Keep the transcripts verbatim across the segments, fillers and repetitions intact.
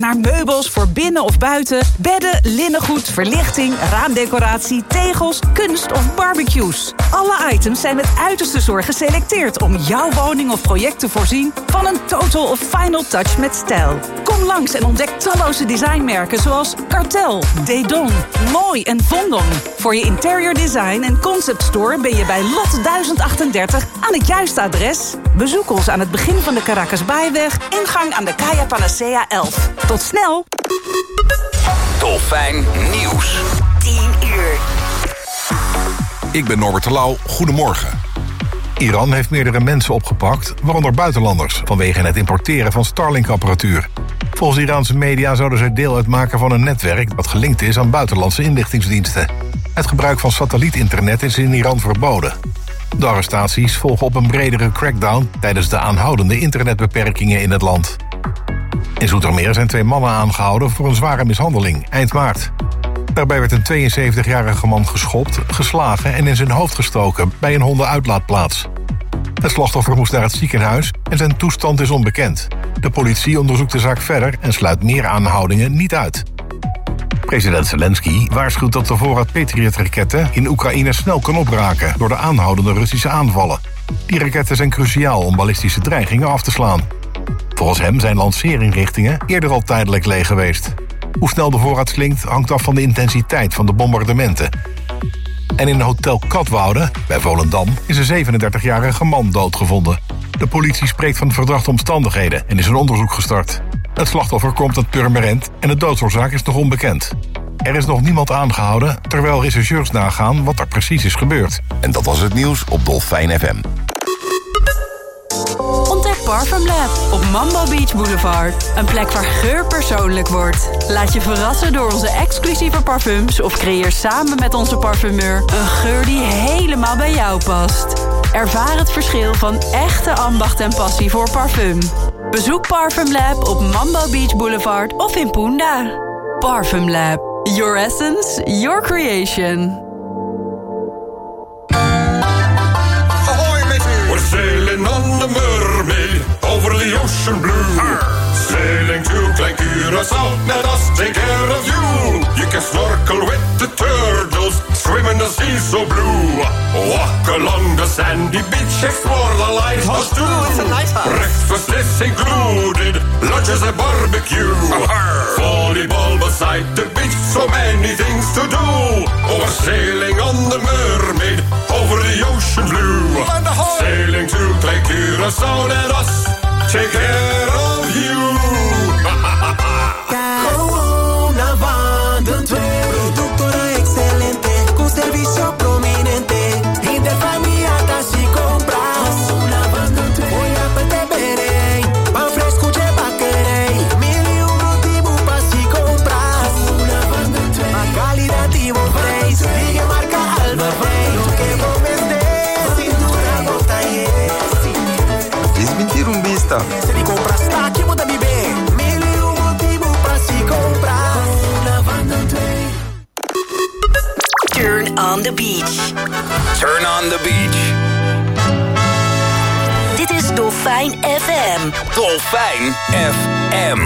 naar meubels voor binnen of buiten, bedden, linnengoed, verlichting, raamdecoratie, tegels, kunst of barbecues. Alle items zijn met uiterste zorg geselecteerd om jouw woning of project te voorzien van een total of final touch met stijl. Kom langs en ontdek talloze designmerken zoals Cartel, Dedon, Mooi en Vondon. Voor je interior design en concept store ben je bij Lot duizend achtendertig aan het juiste adres. Bezoek ons aan het begin van de Caracasbaaiweg, ingang aan de Kaya Panacea elf. Tot snel! Dolfijn Nieuws. tien uur. Ik ben Norbert de Lauw. Goedemorgen. Iran heeft meerdere mensen opgepakt, waaronder buitenlanders, vanwege het importeren van Starlink-apparatuur. Volgens Iraanse media zouden ze deel uitmaken van een netwerk dat gelinkt is aan buitenlandse inlichtingsdiensten. Het gebruik van satellietinternet is in Iran verboden. De arrestaties volgen op een bredere crackdown tijdens de aanhoudende internetbeperkingen in het land. In Zoetermeer zijn twee mannen aangehouden voor een zware mishandeling, eind maart. Daarbij werd een tweeënzeventigjarige man geschopt, geslagen en in zijn hoofd gestoken bij een hondenuitlaatplaats. Het slachtoffer moest naar het ziekenhuis en zijn toestand is onbekend. De politie onderzoekt de zaak verder en sluit meer aanhoudingen niet uit. President Zelensky waarschuwt dat de voorraad Patriot-raketten in Oekraïne snel kan opraken door de aanhoudende Russische aanvallen. Die raketten zijn cruciaal om ballistische dreigingen af te slaan. Volgens hem zijn lanceerinrichtingen eerder al tijdelijk leeg geweest. Hoe snel de voorraad slinkt hangt af van de intensiteit van de bombardementen. En in een hotel Katwoude, bij Volendam, is een zevenendertigjarige man doodgevonden. De politie spreekt van verdachte omstandigheden en is een onderzoek gestart. Het slachtoffer komt uit Purmerend en de doodsoorzaak is nog onbekend. Er is nog niemand aangehouden, terwijl rechercheurs nagaan wat er precies is gebeurd. En dat was het nieuws op Dolfijn F M. Ontdek Parfum Lab op Mambo Beach Boulevard. Een plek waar geur persoonlijk wordt. Laat je verrassen door onze exclusieve parfums of creëer samen met onze parfumeur een geur die helemaal bij jou past. Ervaar het verschil van echte ambacht en passie voor parfum. Bezoek Parfum Lab op Mambo Beach Boulevard of in Punda. Parfum Lab. Your essence, your creation. Sailing on the mermaid over the ocean blue. Arr. Sailing to Klein Curaçao, let us take care of you. You can snorkel with the turtles, swim in the sea so blue. Walk along the sandy beach, explore the lighthouse too. Ooh, it's a lighthouse. Breakfast is included, lunches and barbecue. Arr. Volleyball beside the beach, so many things to do. Or sailing on the mermaid over the ocean blue. Sailing to Klein Curaçao, let us take care of you. Navando productora excelente, con servicio prominente. Interfamiliata si compras. Voy a peteberei, pan fresco de baquerei. Mil e um motivo para si compras. A qualidade e bom preço, diga marca Alba Rei. Lo que vou vender, cintura bota e Desmentir um bista. se me compras aqui, muda me bem. Mil e um motivo para si compras. Turn on the beach. Turn on the beach. Dit is Dolfijn F M. Dolfijn F M.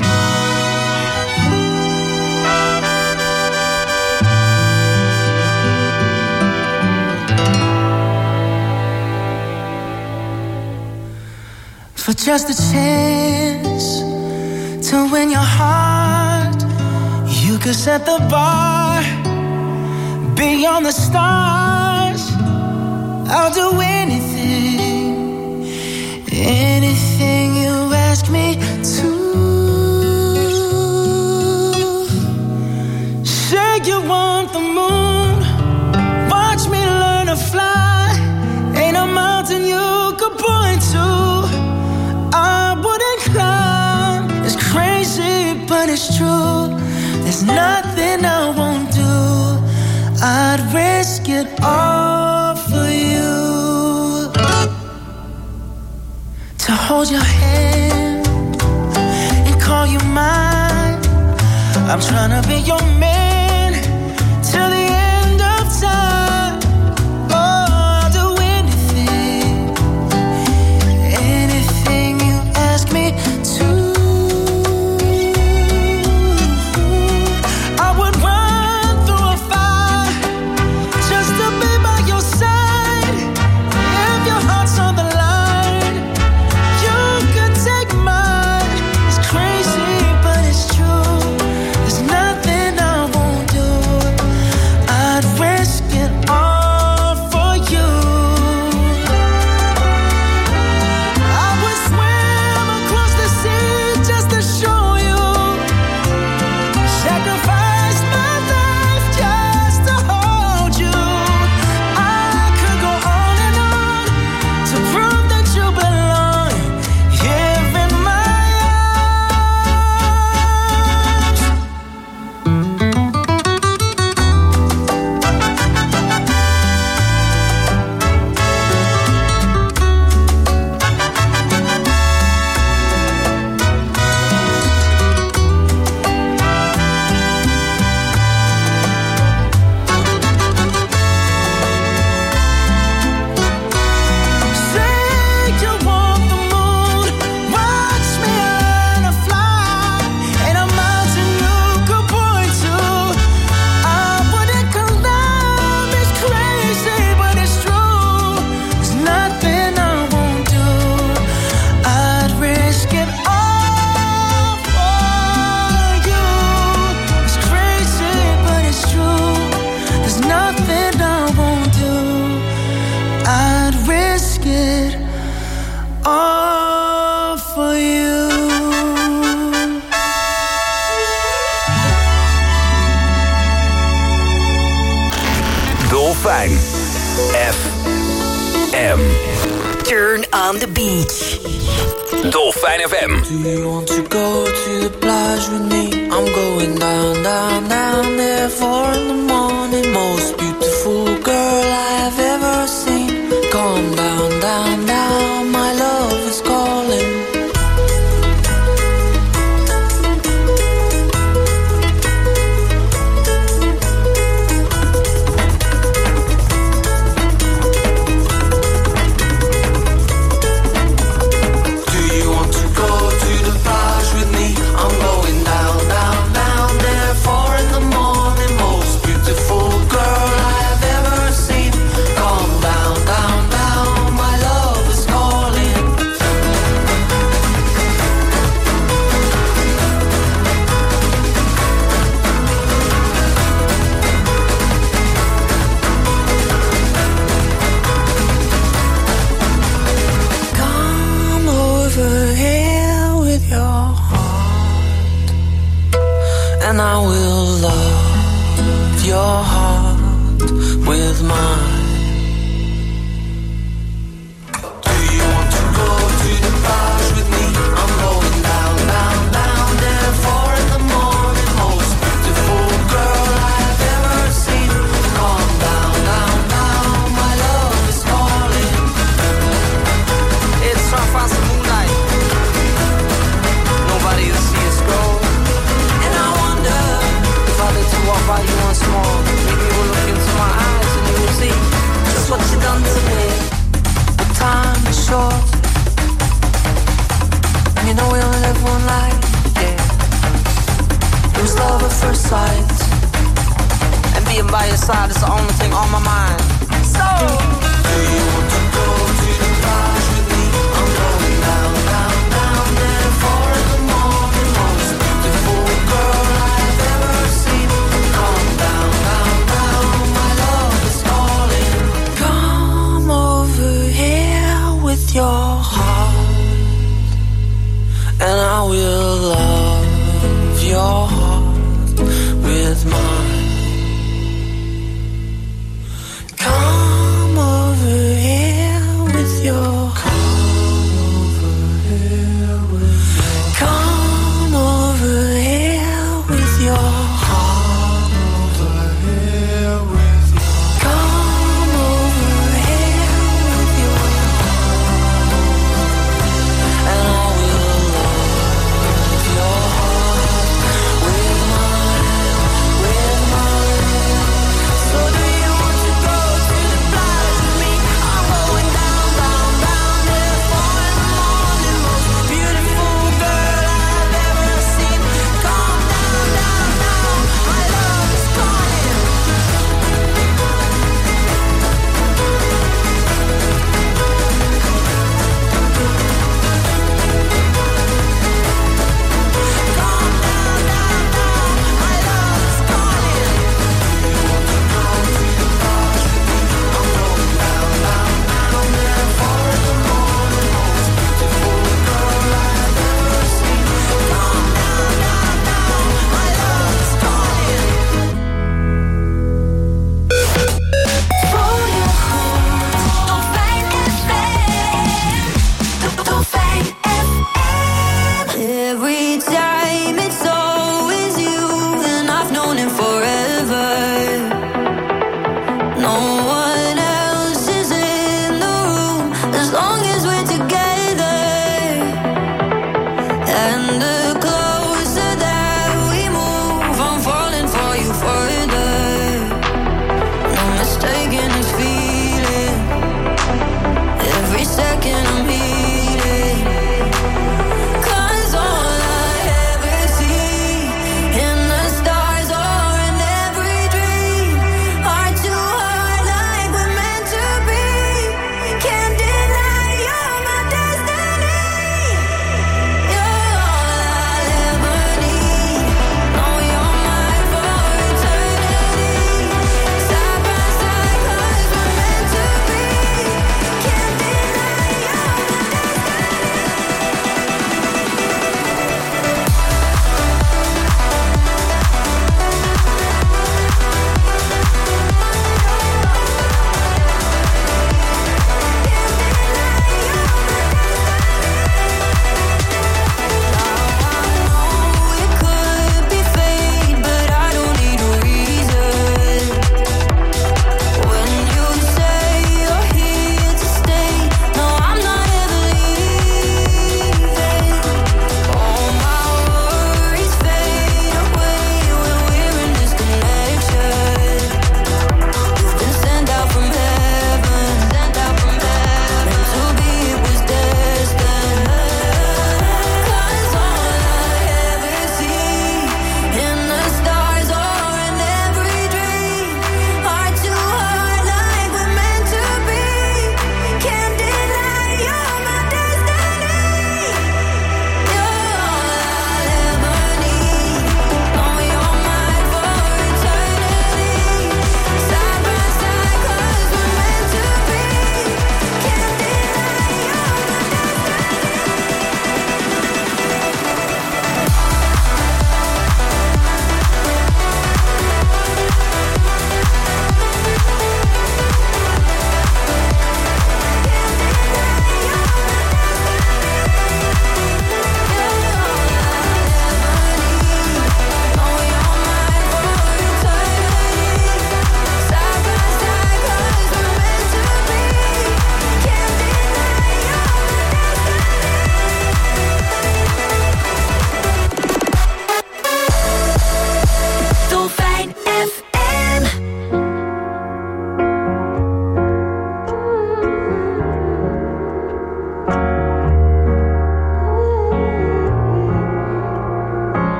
For just a chance to win your heart, you could set the bar beyond the stars. I'll do anything, anything you ask me to. Say you want the moon, watch me learn to fly. Ain't a mountain you could point to I wouldn't climb. It's crazy, but it's true. There's nothing I won't do. I'd risk it all for you. To hold your hand and call you mine. I'm trying to be your man till the end of time. Oh, I'll do anything, anything you ask me to. Dolfijn F M. Turn on the beach. Dolfijn F M. Do you want to go to the plage with me? I'm going down, down, down there. Four in the morning. Most beautiful girl I have ever seen. Come down, down, down. My love is calling. And I will love your heart with mine. Do you want to go to the plage with me? I'm going down, down, down there. Four in the morning. Most beautiful girl I've ever seen. Come down, down, down. My love is calling. It's our fast moonlight. Nobody will see us go. To walk by you once more, maybe you will look into my eyes and you will see just what you done to me. The time is short, and you know we only live one life. Yeah, it was love at first sight, and being by your side is the only thing on my mind. So, do you want to go to the plage with me? I'm going down, down, down there. Four in the morning, most beautiful girl I've ever seen. Come down, down, down, my love is calling. Come over here with your heart, and I will love your heart with mine. Come over here.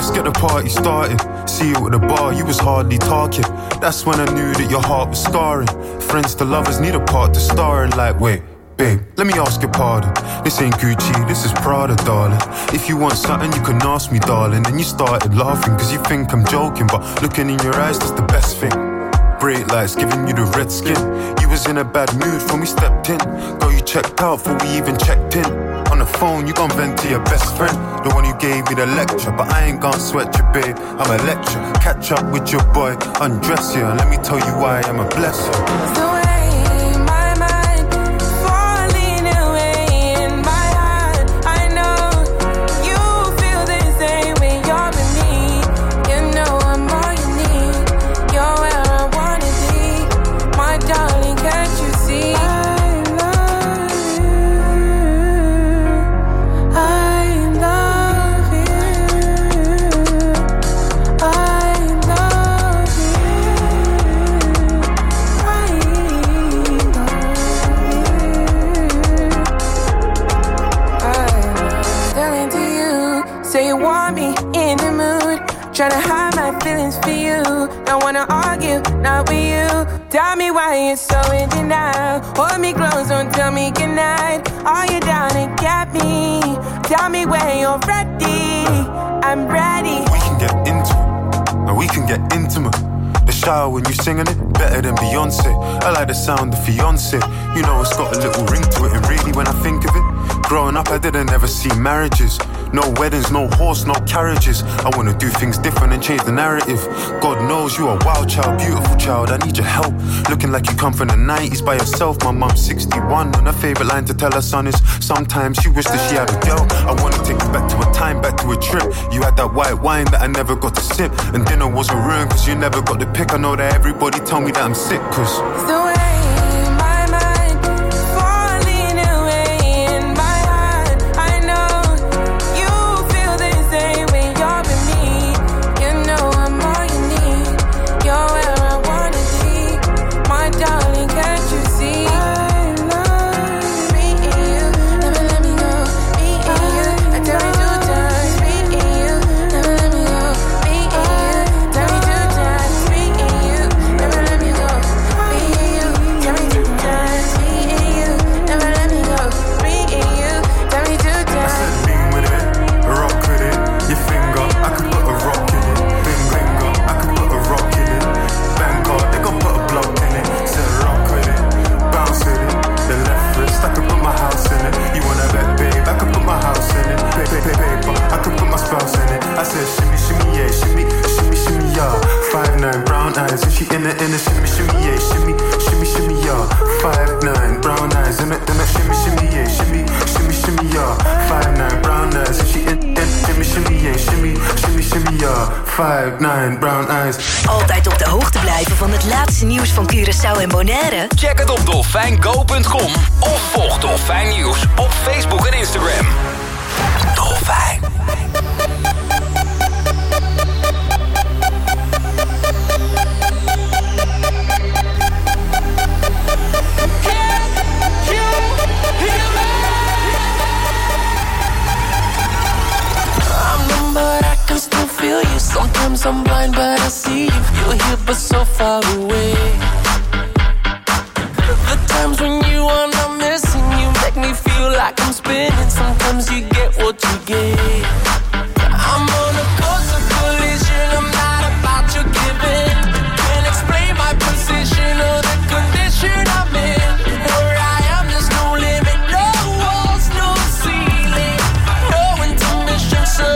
let's get the party started. See you at the bar, you was hardly talking. That's when I knew that your heart was scarring. Friends to lovers need a part to star in. Like, wait, babe, let me ask your pardon. This ain't Gucci, this is Prada, darling. If you want something, you can ask me, darling. And you started laughing, cause you think I'm joking. But looking in your eyes, that's the best thing. Bright lights giving you the red skin. You was in a bad mood when we stepped in. Got you checked out before we even checked in. On the phone, you gon' vent to your best friend, the one who gave me the lecture. But I ain't gon' sweat you, babe, I'm a lecture. Catch up with your boy, undress you, and let me tell you why I'm a blessing. The way my mind is falling away in my heart, I know you feel the same when you're with me. You know I'm all you need. You're where I wanna be, my darling. Can't you see? Tryna hide my feelings for you. Don't wanna argue, not with you. Tell me why you're so in denial. Hold me close, don't tell me goodnight. Are you down to get me? Tell me when you're ready. I'm ready. We can get into it, and we can get intimate. The shower when you singing it, better than Beyonce. I like the sound of fiance. You know it's got a little ring to it. And really when I think of it, growing up I didn't ever see marriages. No weddings, no horse, no carriages. I wanna do things different and change the narrative. God knows you are a wild child, beautiful child, I need your help. Looking like you come from the nineties by yourself. My mom's sixty-one and her favourite line to tell her son is sometimes she wished that she had a girl. I wanna take you back to a time, back to a trip. You had that white wine that I never got to sip. And dinner wasn't ruined cause you never got the pick. I know that everybody tell me that I'm sick cause it's the way my mind is falling away in my heart. I know you feel the same when you're with me. You know I'm all you need. You're where I wanna be, my darling. Can't you see? I love me and you, never let me go. Me and you, I tell you two times. Me and you, never let me go. Me and you, tell me two times. Me and you, never let me go. Me and you, tell me two times. Me and you, never let me go. Me and you, tell me two times. I said lean with it, rock with it. Your finger, I could put a rock in it. Finger, I could put a rock in it. Bangkok, they gon' put a block in it. Said rock with it, bounce with it. The left wrist, I could put my house in it. You wanna bet, babe, I could put my house in it. Pay, pay, pay, paper, I could put my spouse in it. I said shimmy, shimmy, yeah, shimmy, shimmy, shimmy, yeah. Five nine, brown eyes, and she in it, in it, shimmy, shimmy, yeah, shimmy, shimmy, shimmy, yeah. Five nine, brown eyes, in it, in it, shimmy, shimmy, yeah, shimmy, shimmy, shimmy, yeah. Five nine, brown eyes, and she in, in, shimmy, shimmy, yeah, shimmy, shimmy, shimmy, yeah. Five nine, brown eyes. Altijd op de hoogte blijven van het laatste nieuws van Curaçao en Bonaire? Check het op dolfijn go punt com of volg Dolfijn Nieuws op Facebook en Instagram. Dolfijn. Feel you. Sometimes I'm blind, but I see you. You're here, but so far away. The times when you are not missing, you make me feel like I'm spinning. Sometimes you get what you get. I'm on a coaster collision. I'm not about to give in. Can't explain my position or the condition I'm in. Where I am, there's no limit, no walls, no ceiling, no intermission. So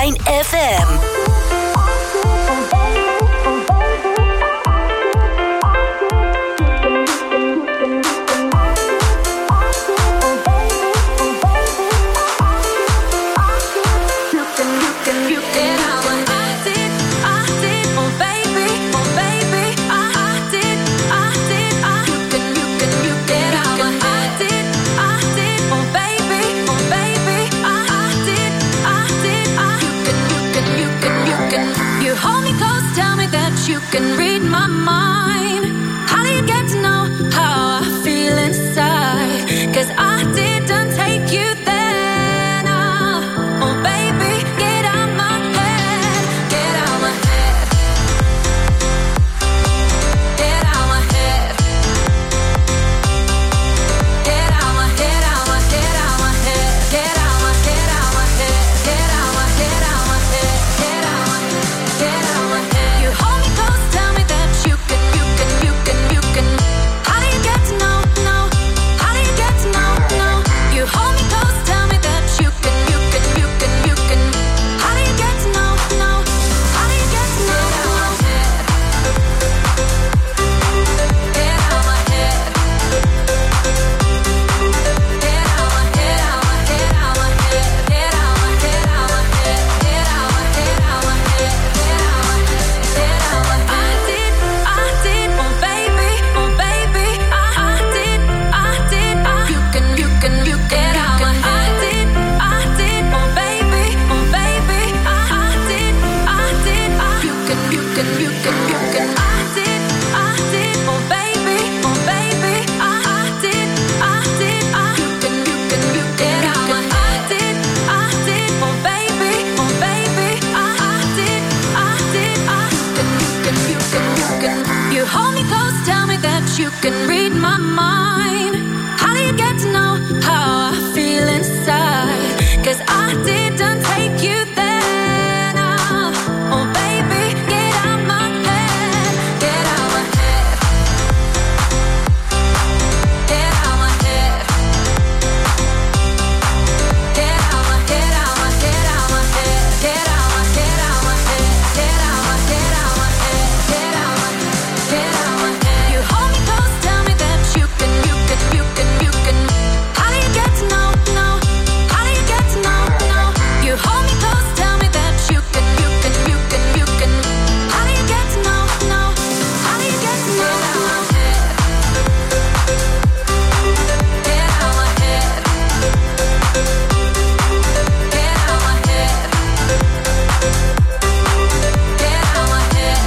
Dolfijn F M. You can read my mind. How do you get to know how I feel inside? 'Cause I didn't take you there. No. Oh baby, get out my head. Get out my head. Get out my head. Get out my head, out my head, out my head. Get out my head, out my head. Get out my head, out my head. Get out my head, get out my head. You hold me close, tell me that you can, you can, you can, you can. How do you get to know, know? How do you get to know, know? You hold me close, tell me that you can, you can, you can, you can. How do you get to know, know? How do you get to know? Get out my head. Get out my head, out my head, out my head. Get out my head, out my head. Get out my head, out my head. Get out my head, get out my head. I did, I did, oh baby, oh baby. I, I did, I did, I. You can, you can, you can. Get out my head. I did, I did, oh baby, oh baby. I, I did, I did, I. You can, you can, you can, you can. I did, I did, oh baby, oh baby. I, I did, I did, I. You can, you can, you can. Get out my head. I did, I did, oh baby, oh baby. I, I did, I did, I. You can, you can, you can, you can. You hold me close, tell me that you can read my mind. How do you get to know how I feel inside? 'Cause I didn't take you there. No. Oh baby, get out my head. Get out my head. Get out my head. Get out my head, out my head, out my head. Get out my head, out my head. Get out my head, out my head. Get out my head, get out my head. You hold me close, tell me that you can, you can, you can, you can. How do you get to know, know? How do you get to know, know? You hold me close, tell me that you can, you can, you can, you can. How do you get to know, know? How do you get to know? Get out my head. Get out my head. Get out my head.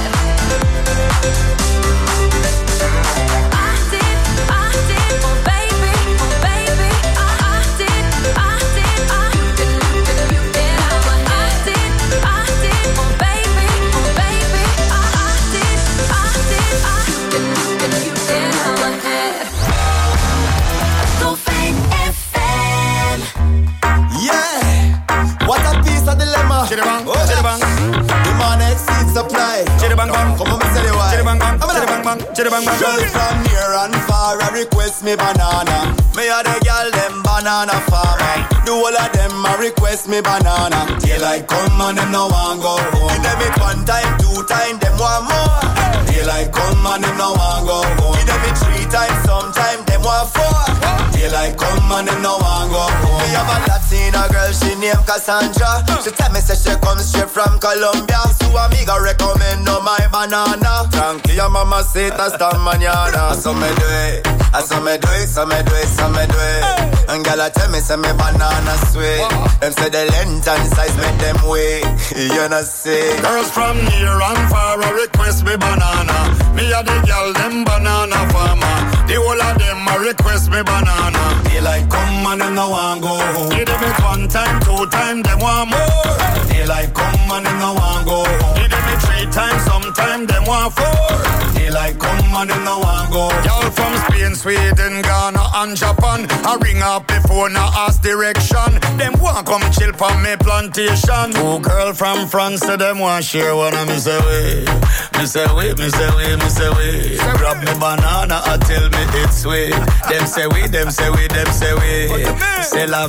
I did, I did, oh baby, oh baby. I, I did, I did, I. You can, you can, you can. Get out my head. I did, I did, oh baby, oh baby. I, I did, I did, I. You can, you can, you can. Get out my head. Dolfijn F M. Yeah, what a piece of dilemma. Chitty-bang, Oh, chitty-bang. demand exceeds supply. Chitty-bang, bang. Come on, me tell you why. Chitty-bang, bang. Come on. Chitty-bang, bang. Chitty-bang, bang. Girl from near and far, I request me banana. Me a the girl them banana farmer. Do all of them a request me banana. Daylight come and them no want go home. Give them it one time, two time, them want more. Daylight come and them no want go home. Give them it three times, sometime them want four. Daylight come and them no want go home. Me have a Latina girl, she named Cassandra. She tell me say she comes straight from Colombia. So amiga recommend no my banana. Tranquila mama say hasta mañana. So me do it, I so me do it, so me do it, so me do it. And girl I tell me say me banana sweet. Them say the length and size make them wait. You know see. Girls from near and far a request me banana. Me a the girl them banana farmer. The whole of them a request me banana. Daylight come and them no want go home. Give them it one time, two time, them want more. Daylight come and them no want go home. Give them it three times, sometime them want four. Daylight come and them no want go home. Y'all from Spain, Sweden, Ghana and Japan. I ring up before now ask direction. Them want come chill for me plantation. Two girl from France, so them want share one of me say way. Me say way, me say way, me say way. Grab me banana and tell me it's sweet. Them say we, them say we, them say we. C'est la vie.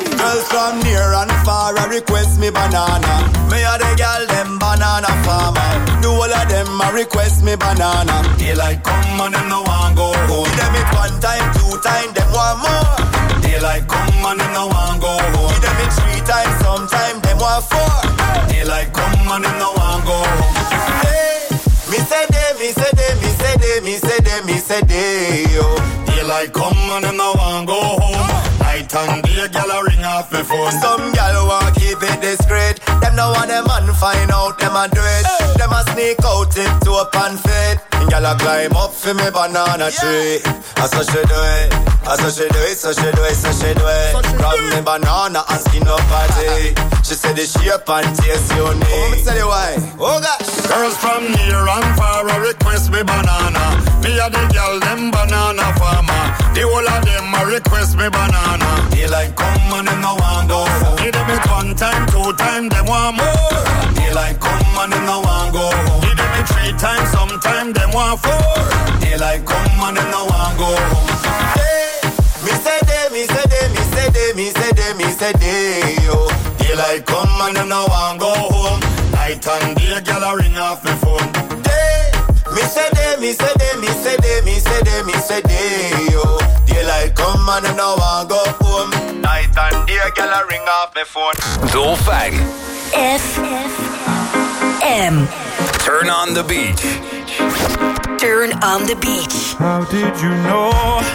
Girls from near and far a request me banana. Me a the girl them banana farmer. Do all of them a request me banana. Daylight come and them no want go home. Give them it one time, two time, them want more. Daylight come and them no want go home. Give them it three times, sometime them want four. Daylight come and them no want go home. Hey, me say they, me say they, me say they, me say they, me say they, yo. Daylight come and them no want go home. Night and day, gyal a ring off me phone. Some gyal want keep it discreet. Them no want them man find out them a do it. Hey. Them a sneak out tip to up and fit. Gyal a climb up for me banana tree. Yeah. So she do it, so she do it, so she do it, so she do it. So grab do me it. Banana and skin up her tea. She said the shape and taste unique. Oh, me tell you why. Oh gosh. Girls from near and far a request me banana. Me a the gyal them banana farmer. The whole of them a request me banana. Daylight come and them no want go home. Give them it one time, two time, them want more. Daylight come and them no want go home. Give them it three times, sometime them want four. Daylight come and them no want go home. Hey, me say they, me say they, me say they, me say they, me say they, yo. Daylight come and them no want go home. Night and day, gyal a ring off me phone. Hey, me say they, me say they, me say they, me say they, me say they, yo. Daylight come and them no want go home. Night and day, gyal a ring off me phone. Dolfijn. F M. Turn on the beach. Turn on the beach. How did you know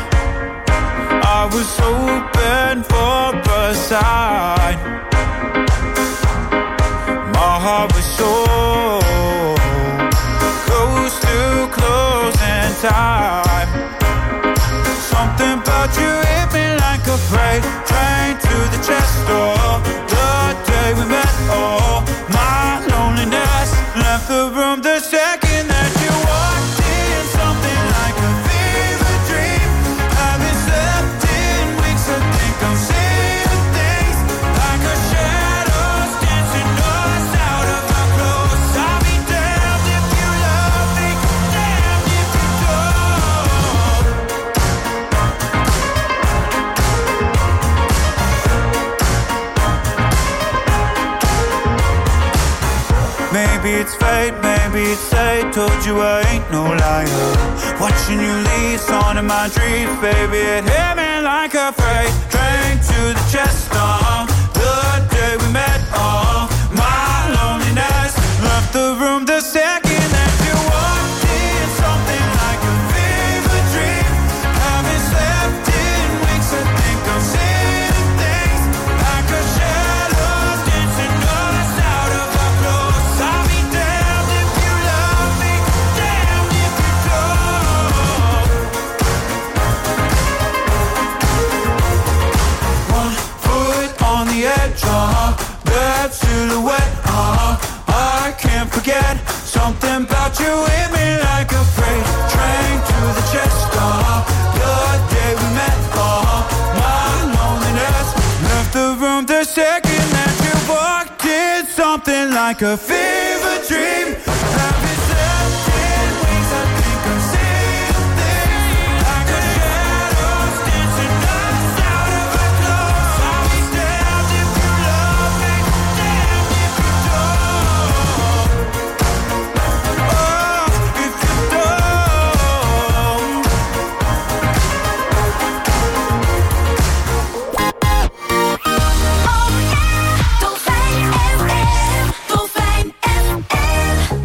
I was open for a sign? My heart was so close to closing time. Something about you hit me like a freight train to the chest door. The day we met, oh, my loneliness left the room the second that you walked in. Something like a fever dream. Haven't slept in weeks. I think I'm seeing things like a shadows dancing us out of our clothes. I'll be damned if you love me, damned if you don't. Maybe it's fate, maybe it's fate. Told you I ain't no liar. Watching you leave, on in my dreams, baby. It hit me like a freight train to the chest. Uh, the day we met, uh, my loneliness left the room the second that you walked in. Something like a fever dream. Haven't slept in weeks. I think I'm seeing things like a shadows dancing us out of our clothes. I'll be damned if you love me, damned if you don't. One foot on the edge, uh-huh. That silhouette, uh-huh. I can't forget. Something about you hit me like a freight train to the chest, uh-huh. The day we met, uh-huh. My loneliness left the room the second that you walked in. Something like a fever dream. Haven't slept in weeks. I think I'm seeing things like a shadows dancing us out of our clothes. I'll be damned if you love me, damned if you don't. Oh, if you don't. Dolfijn F M, Dolfijn F M.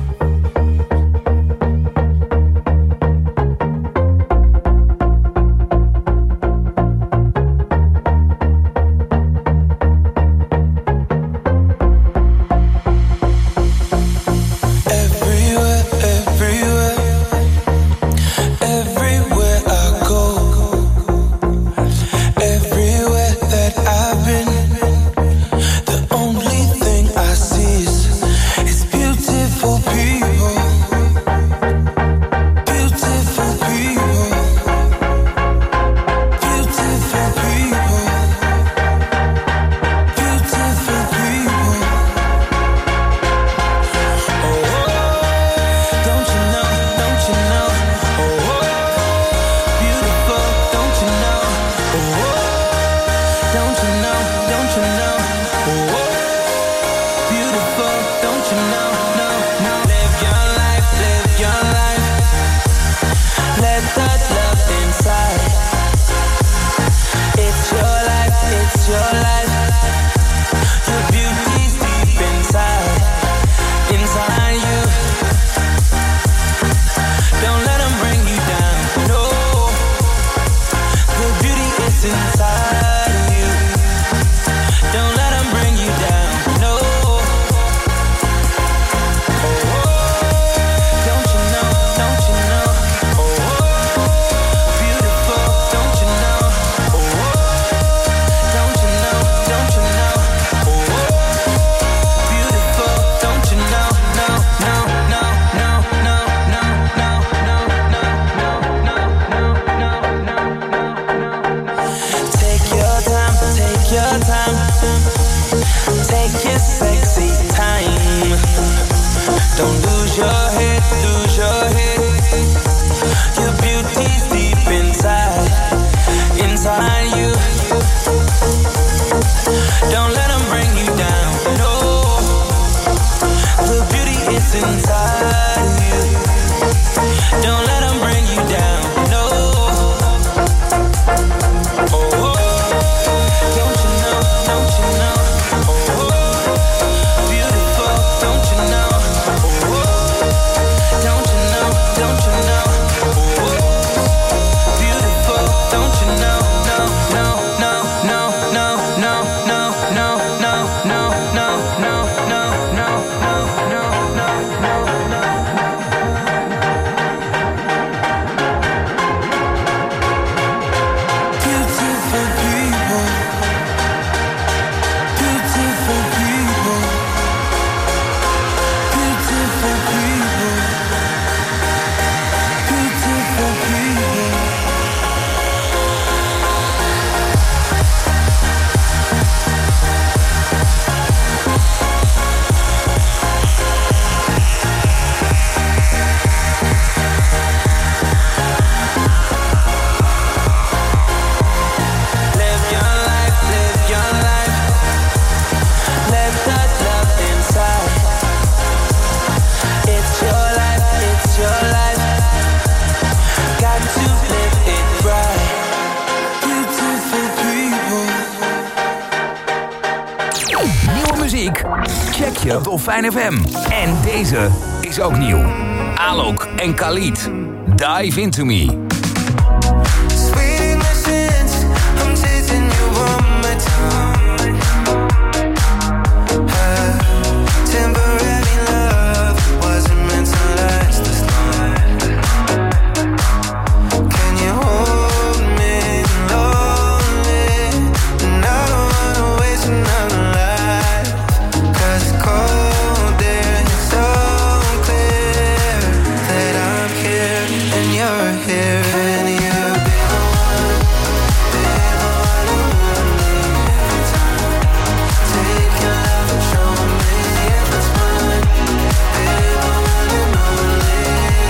lose your head, lose your head. Your beauty's deep inside, inside you. Don't let them bring you down, no. The beauty is inside you. Don't let them bring you down, no. Oh, oh. Don't you know, don't you know? Oh, oh. Beautiful, don't you know? Oh, oh. Don't you know, don't you know? Oh, oh. Beautiful, don't you know? No, no, no, no, no, no, no, no, no, no, no, no, no, no, no, no, no, no. Beautiful people, beautiful people, beautiful people, beautiful people. Live your life, live your life. Let the love inside. It's your life, it's your life. Got to live it right. Beautiful people. Nieuwe muziek? Check je op Dolfijn F M. En deze is ook nieuw. Alok en Khalid. Dive Into Me. Sweet innocence, I'm chasing you one more time. Uh, temporary love wasn't meant to last this long. Can you hold me lonely? And I don't wanna waste another life. 'Cause it's cold there and it's so clear that I'm here and you're here and you've been the one, been the one who won me every time. Take your love and show me if it's mine. Been the one and only.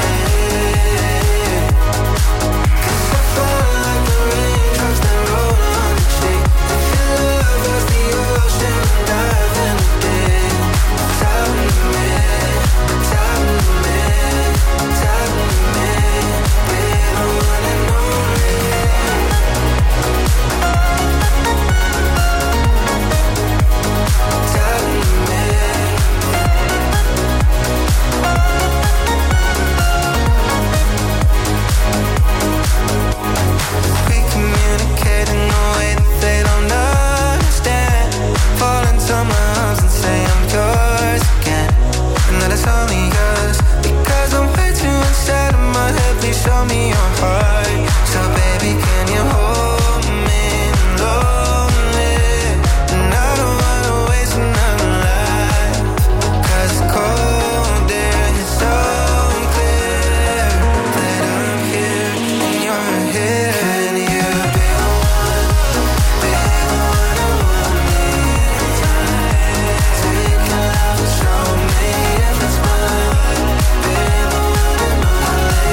'Cause I fall like the raindrops that roll on the cheek. If your love was the ocean, dive in the deep. Dive in me, dive in me, dive in me. Been the one and only. Dive in me. We communicate in a way that they don't understand. Fall into my arms and say I'm yours again, and that it's only yours because I'm way too inside of my head. Please show me your heart. So baby, can you hold me lonely? And I don't wanna waste another life. 'Cause it's cold there and it's so clear that I'm here and you're here and you've been the one, been the one who won me every time. Take your love and show me if it's mine. Been the one and only.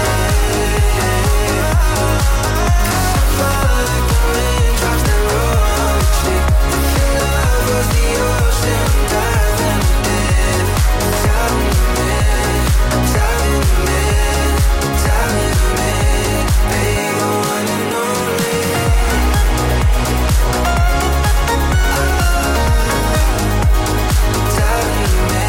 'Cause I fall like the raindrops that roll on the cheek. If your love was the ocean, dive in the deep. Dive in me, dive in me, dive in me. Be the one and only. Dive in me.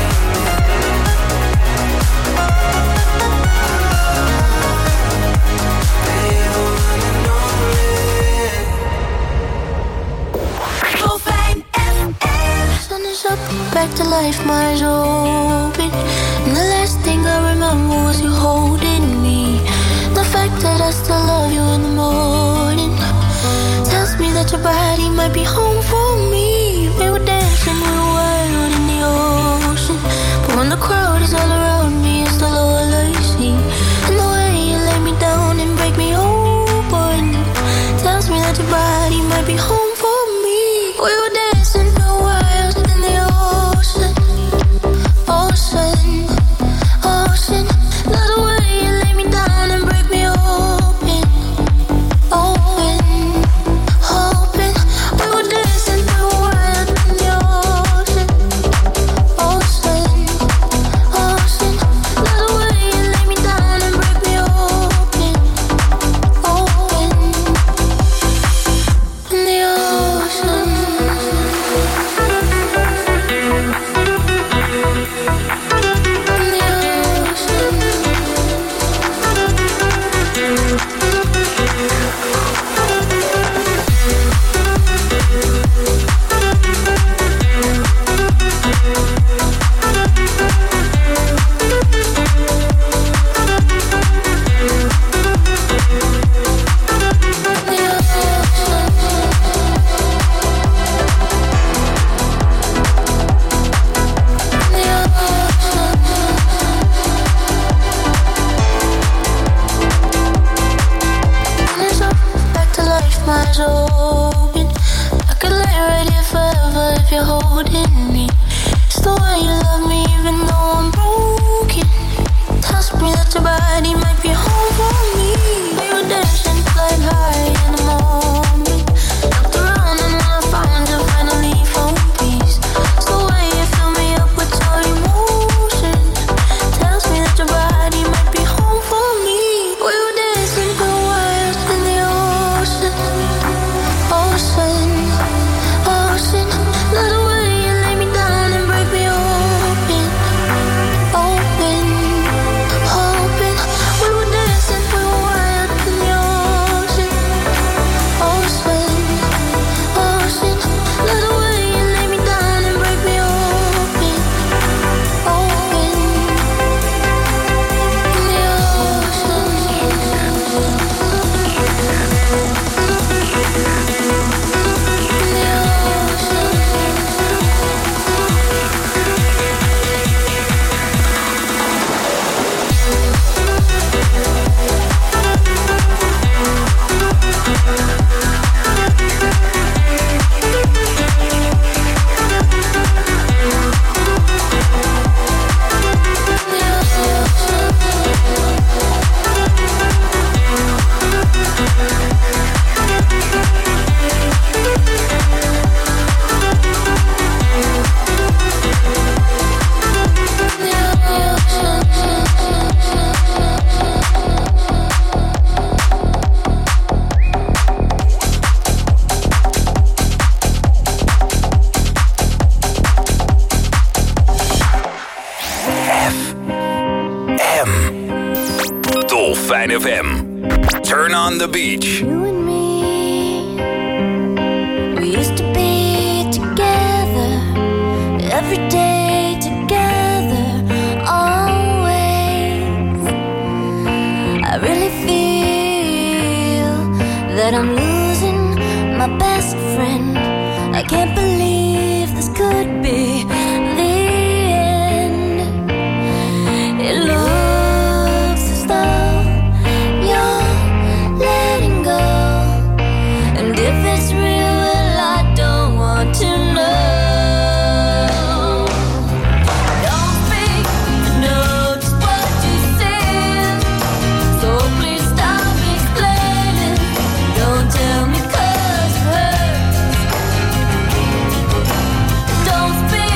Be the one and only. Dolfijn F M. Sun is up, back to life, my eyes open. And the last thing I remember was you holding me. The fact that I still love you in the morning tells me that your body might be home for me. We were dancing, we were wild in the ocean. But when the crowd is all around me, it's still all I see. And the way you lay me down and break me open tells me that your body might be home for me. We were dancing, we were wild in the ocean, ocean. eyes open. I could lay right here forever if you're holding me. It's the way you love me even though I'm broken. Tells me that your body might be home for me. We were dancing flying high in the moment. Looked around and when I found you finally found peace. It's the way you fill me up with your emotion. Tells me that your body might be home for me. We were dancing for a while in the ocean. Ocean, ocean. Love the way you lay me down and break me open. Open, open. We were dancing for a while in the ocean. Ocean, ocean. Love the way you lay me down and break me open. Open, in the Dolfijn F M. Turn on the beach. You and me, we used to be together, every day together, always. I really feel that I'm losing my best friend. I can't believe this could be the end. It looks as though you're letting go, and if it's real, well, I don't want to know. Don't speak, I know just what you said, so please stop explaining. Don't tell me 'cause it hurts. Don't speak.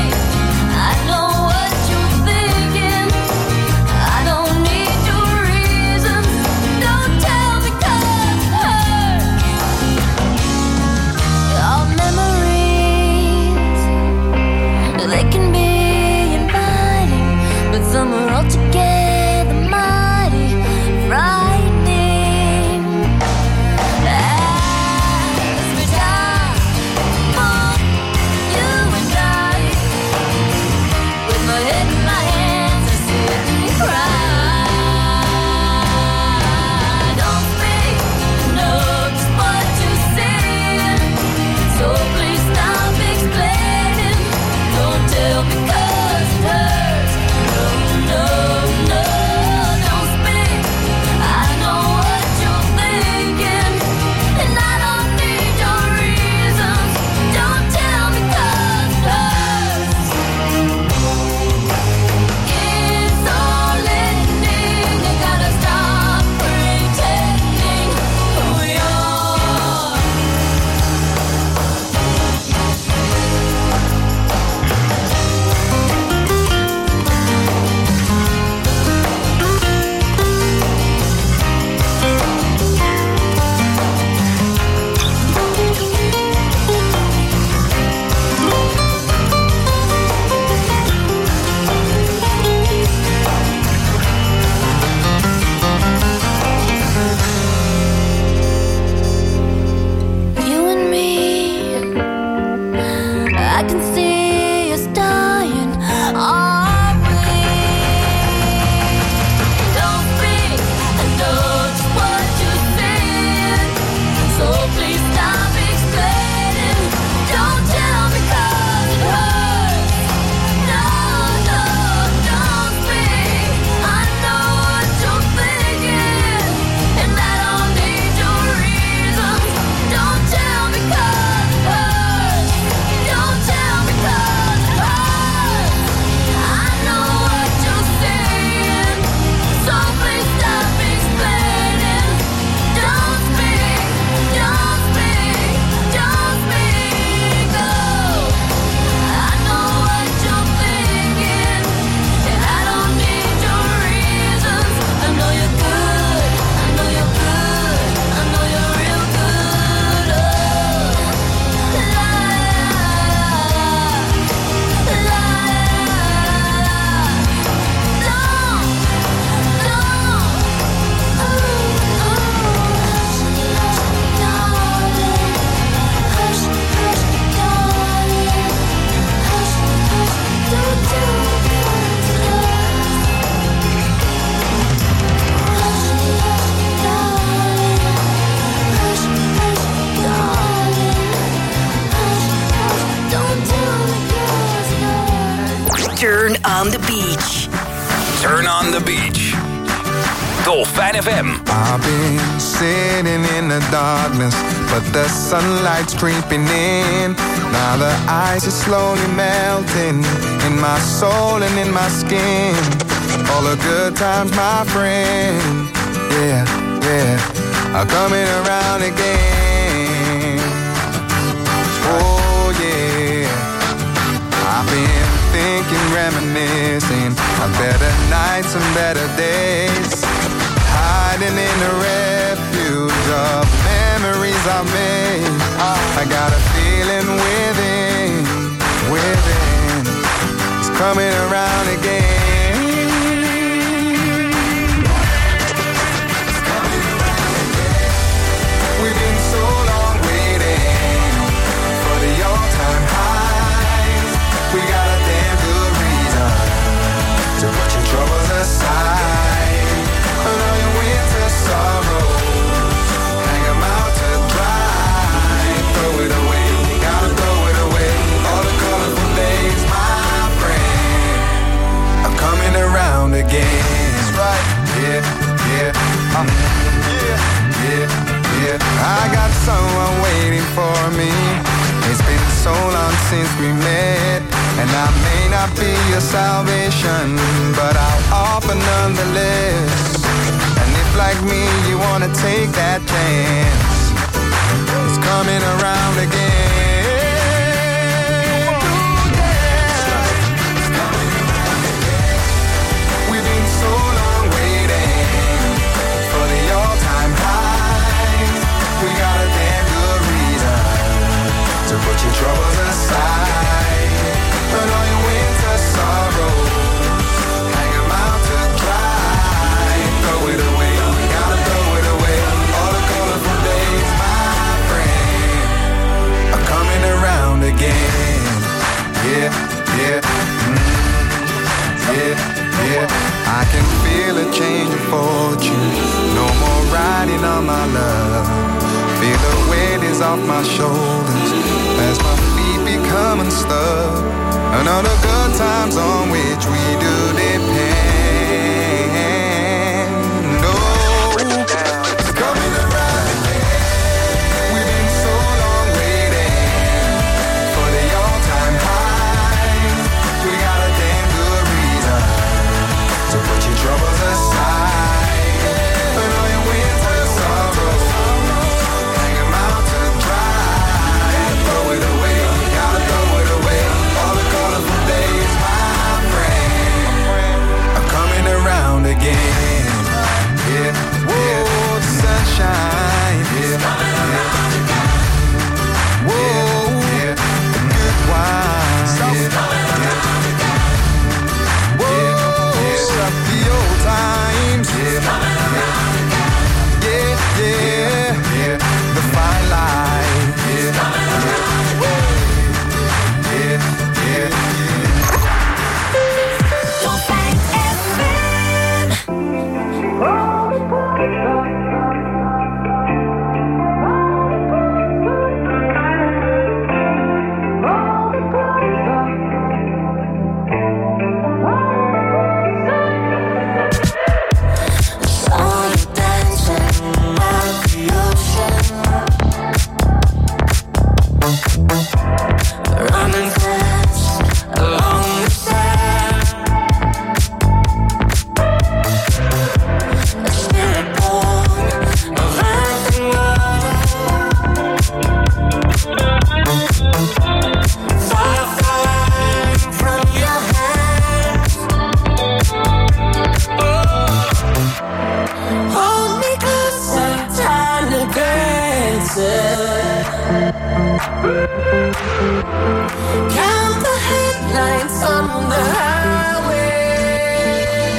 on the beach. Turn on the beach. Dolfijn F M. I've been sitting in the darkness, but the sunlight's creeping in. Now the ice is slowly melting in my soul and in my skin. All the good times, my friend, yeah, yeah, are coming around again. Oh yeah, I've been thinking, reminiscing of better nights and better days, hiding in the refuge of memories I made. I got a feeling within, within, it's coming around again. We've been so long waiting for the all-time highs. We got a damn good reason to put your troubles aside. And all your winter sorrows, hang 'em out to dry. Throw it away, gotta throw it away. All the colorful days, my friend, are coming around again. That's right, yeah, yeah, um, yeah, yeah, yeah. I got someone waiting for me. It's been so long since we met, and I may not be your salvation, but I'll offer nonetheless. And if like me you wanna take that chance, it's coming around again. We've been so long waiting for the all-time highs. We got a damn good reason to put your troubles aside. Put all your winter sorrows, hang 'em out to dry. Throw it away, gotta throw it away. All the colorful days, my friend, are coming around again. Yeah, yeah, mm, yeah, yeah. I can feel a change of fortune. No more riding on my love. Feel the weight is off my shoulders as my feet become unstuck. And all the good times on which we do depend. Oh, it's coming around again. We've been so long waiting for the all-time highs. We got a damn good reason to put your troubles aside. And all your winter sorrows, hang 'em out to dry. Throw it away, gotta throw it away. All the colorful days, my friend, are coming around again. Yeah, yeah, the sunshine, yeah, yeah. Whoa, yeah, the good wine, yeah, yeah. Whoa, yeah, the old times, yeah, yeah, yeah, yeah, the fine line, yeah, yeah, yeah, yeah. Running fast along the sand, a spirit born of earth and water, fire flying from your hands. Oh, hold me closer, time to dance. Count the headlights on the highway.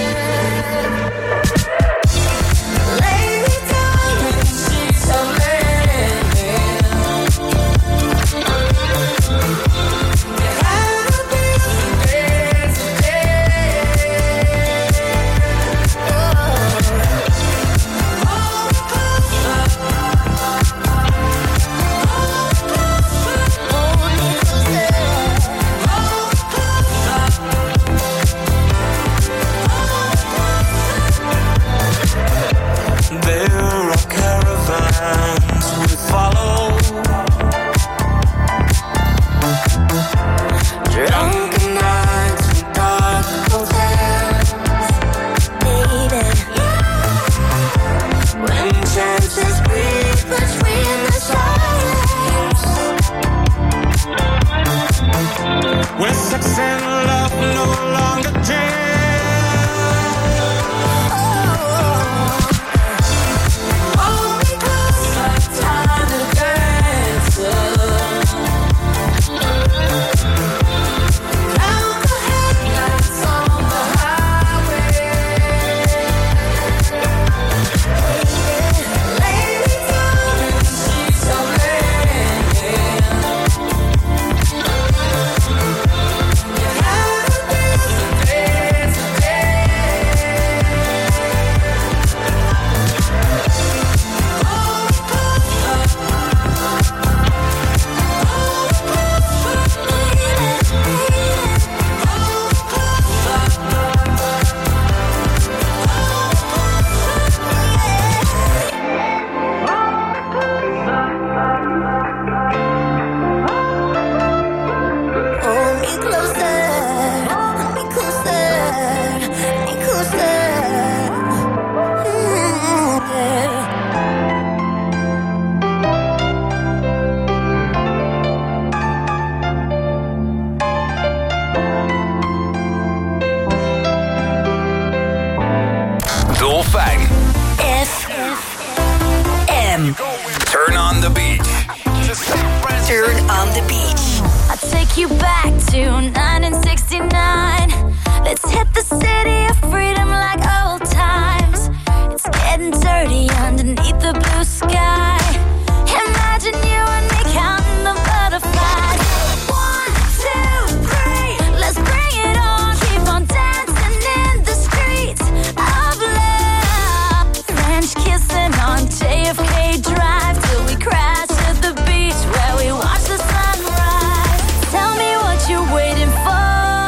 Lay me down in sheets of linen. You had a beautiful day today. Oh, hold me closer. Hold me closer. Hold me closer. on the beach. I'll take you back to nineteen sixty-nine. Let's hit the city of freedom like old times. It's getting dirty underneath the blue sky. Imagine you and me counting the butterflies. One, two, three, let's bring it on. Keep on dancing in the streets of love. French kissing on J F K Drive till we crash at the beach where we watch the sunrise. Tell me what you're waiting for.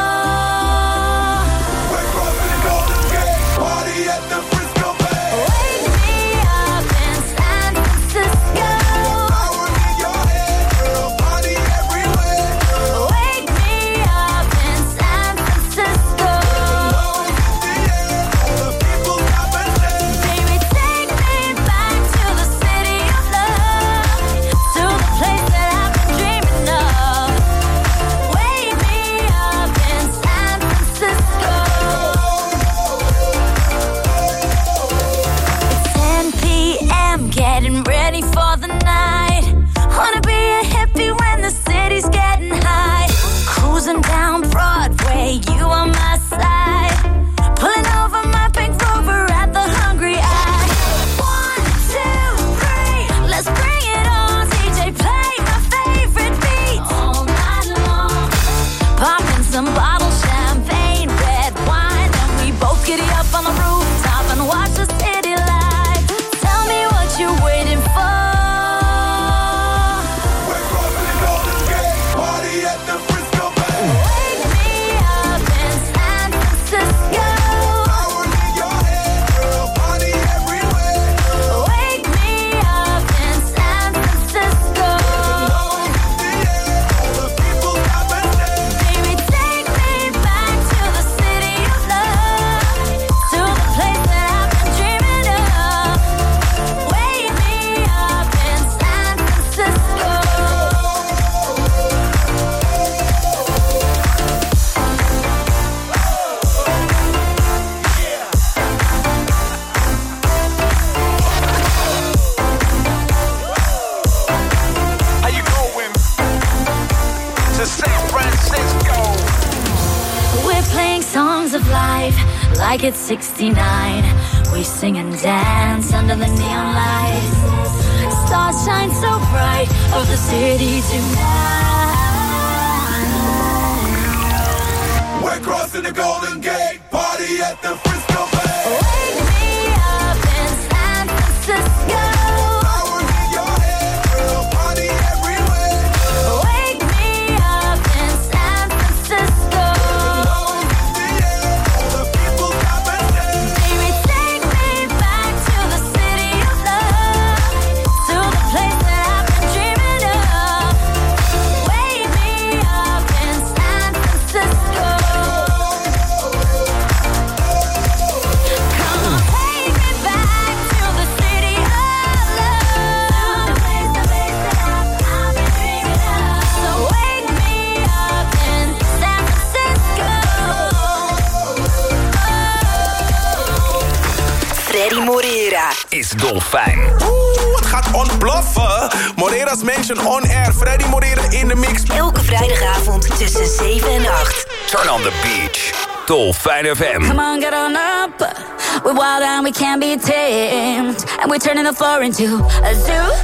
We're crossing the Golden Gate, party at the Frisco Bay. Wake me up in San Francisco. Power in your head, girl, party everywhere. Wake me up in San Francisco. Love is in the air, all the people stop and dance. Baby, take me back to the city of love, to the place that I've been dreaming of. Wake me up in San Francisco. It's ten p.m. getting ready for the night. Wanna be a hippie when the city's getting high. Cruising down Broadway, you on my side. Pulling over my pink Rover at the Hungry Eye. One, two, three, let's bring it on. D J, play my favorite beats all night long. Popping some bottle champagne, red wine, and we both giddy up on the rooftop and watch the city light. Tell me what you're waiting for. We're crossing the Golden Gate, party at the Frisco Bay. Wake me up in San Francisco. Power in your head, girl, party everywhere. Wake me up in San Francisco. Love is in the air, all the people stop and dance. Baby, take me back to the city of love, to the place that I've been dreaming of. Wake me up in San Francisco. How you going? To San Francisco. We're playing songs of life like it's sixty-nine. We sing and dance under the neon lights. Stars shine so bright over the city tonight. We're crossing the Golden Gate, party at the Frisco Bay. Wake me up in San Francisco. Power in your head, girl, party everywhere. Wake me up in San Francisco. Love is in the air, all the people stop and dance. Baby, take me back to the city of love, to the place that I've been dreaming of. Wake me up in San Francisco. Come on, take me back to the city of love, to the place, the place that I've, I've been dreaming of. So wake me up in San Francisco. Freddy Moreira. Is dolfijn. Oeh, het gaat ontploffen. Moreira's Mansion on air. Freddy Moreira in de mix. Elke vrijdagavond tussen zeven en acht. Turn on the beach. Dolfijn F M. Come on, get on up. We're wild and we can't be tamed. And we're turning the floor into a zoo.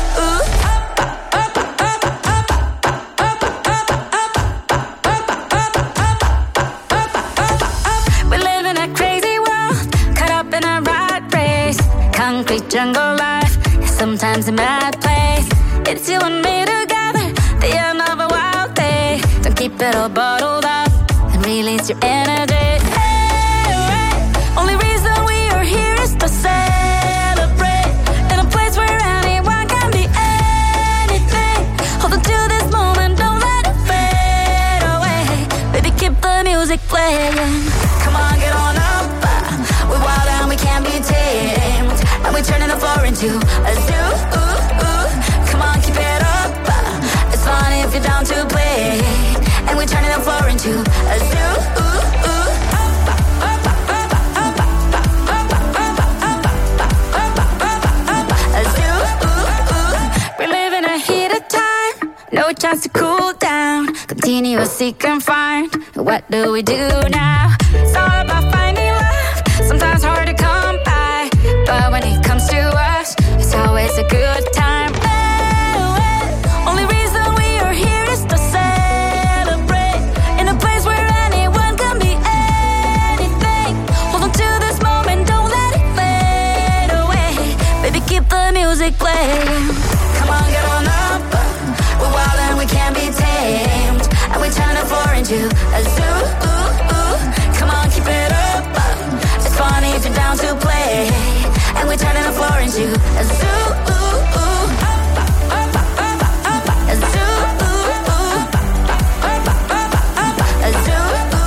We live in a crazy world, caught up in a rat race. Concrete jungle life, sometimes a mad place. It's you and me together, the end of a wild day. Don't keep it all bottled up and release your energy. Hey, hey. Only reason we are here is to celebrate in a place where anyone can be anything. Hold on to this moment, don't let it fade away. Baby, keep the music playing. Come on, get on up. We're wild and we can't be tamed. And we're turning the floor into a zoo. Come on, keep it up. It's fun if you're down to play. And we're turning the floor into a zoo. A zoo. We live in a heated time. no chance to cool down. Continue seek and find. What do we do now? It's all about finding love. Sometimes hard to come by, but when it comes to us, it's always a good time. Oh, oh. Only reason we are here is to celebrate in a place where anyone can be anything. Hold on to this moment, don't let it fade away. Baby, keep the music playing. Come on, get on up. We're wild and we can't be tamed, and we turn the floor into a zoo. Come on, keep it up. It's funny if you're down to play, and we're turning the floor into a zoo. A zoo. A zoo.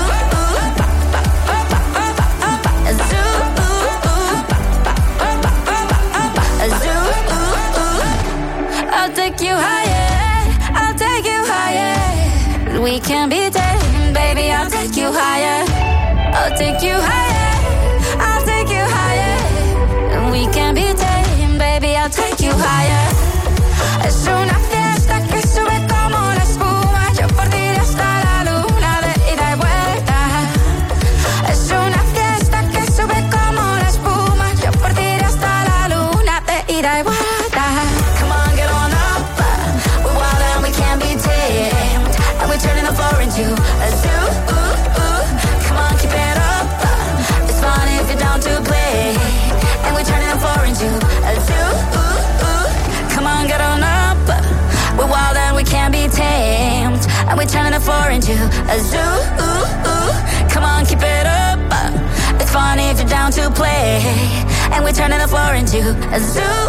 A zoo. A zoo. I'll take you higher. I'll take you higher. We can be tamed, baby. I'll take you higher. I'll take you higher. I'll take you higher. We can be tamed, baby. I'll take you higher. Es una fiesta que sube como la espuma. Yo por ti hasta la luna de ida y vuelta. Es una fiesta que sube como la espuma. Yo por ti hasta la luna de ida y vuelta. Come on, get on up. We're wild and we can't be tamed, and we're turning the floor into a zoo. Come on, keep it up. It's fun if you're down to play, and we're turning the floor into a zoo. Come on, get on up. We're wild and we can't be tamed, and we're turning the floor into a zoo. Come on, keep it up. It's fun if you're down to play, and we're turning the floor into a zoo.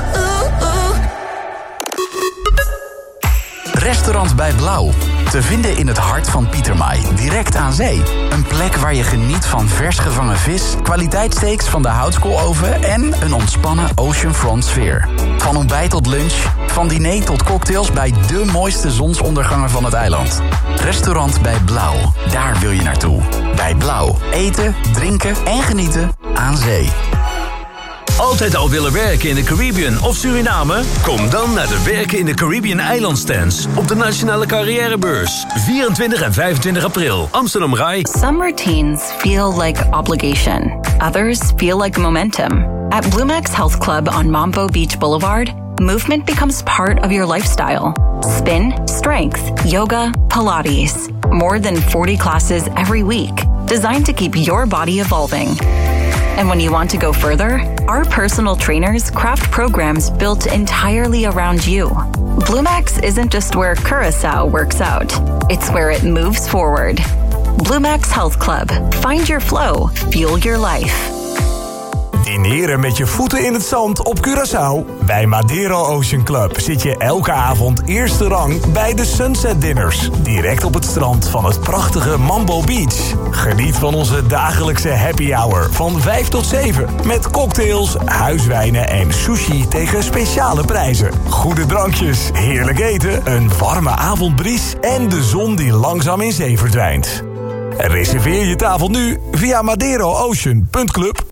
Restaurant bij Blauw. Te vinden in het hart van Pietermaai, direct aan zee. Een plek waar je geniet van vers gevangen vis, kwaliteitssteaks van de houtskooloven en een ontspannen oceanfront sfeer. Van ontbijt tot lunch, van diner tot cocktails bij de mooiste zonsondergangen van het eiland. Restaurant bij Blauw, daar wil je naartoe. Bij Blauw, eten, drinken en genieten aan zee. Altijd al willen werken in de Caribbean of Suriname? Kom dan naar de Werken in de Caribbean eilandstands op de Nationale Carrièrebeurs. vierentwintig en vijfentwintig april, Amsterdam Rai. Some routines feel like obligation. Others feel like momentum. At Blue Max Health Club on Mambo Beach Boulevard, movement becomes part of your lifestyle. Spin, strength, yoga, Pilates. More than forty classes every week, designed to keep your body evolving. And when you want to go further, our personal trainers craft programs built entirely around you. Blue Max isn't just where Curaçao works out, it's where it moves forward. Blue Max Health Club. Find your flow. Fuel your life. Dineren met je voeten in het zand op Curaçao? Bij Madeiro Ocean Club zit je elke avond eerste rang bij de Sunset Dinners. Direct op het strand van het prachtige Mambo Beach. Geniet van onze dagelijkse happy hour van vijf tot zeven. Met cocktails, huiswijnen en sushi tegen speciale prijzen. Goede drankjes, heerlijk eten, een warme avondbries en de zon die langzaam in zee verdwijnt. Reserveer je tafel nu via madeiro ocean punt club.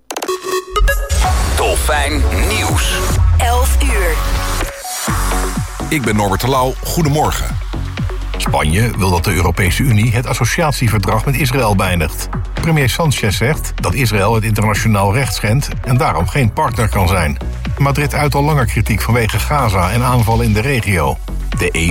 Dolfijn Nieuws. elf uur. Ik ben Norbert de Lauw. Goedemorgen. Spanje wil dat de Europese Unie het associatieverdrag met Israël beëindigt. Premier Sanchez zegt dat Israël het internationaal recht schendt en daarom geen partner kan zijn. Madrid uit al langer kritiek vanwege Gaza en aanvallen in de regio. De E